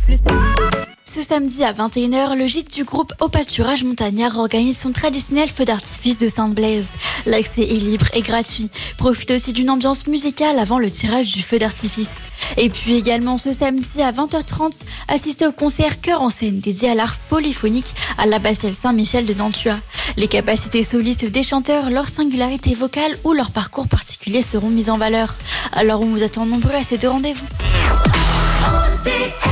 Ce samedi à 21h, le gîte du groupe Au Pâturage Montagnard organise son traditionnel feu d'artifice de Sainte-Blaise. L'accès est libre et gratuit. Profitez aussi d'une ambiance musicale avant le tirage du feu d'artifice. Et puis également ce samedi à 20h30, assistez au concert Cœur en scène dédié à l'art polyphonique à l'abbatiale Saint-Michel de Nantua. Les capacités solistes des chanteurs, leur singularité vocale ou leur parcours particulier seront mises en valeur. Alors on vous attend nombreux à ces deux rendez-vous.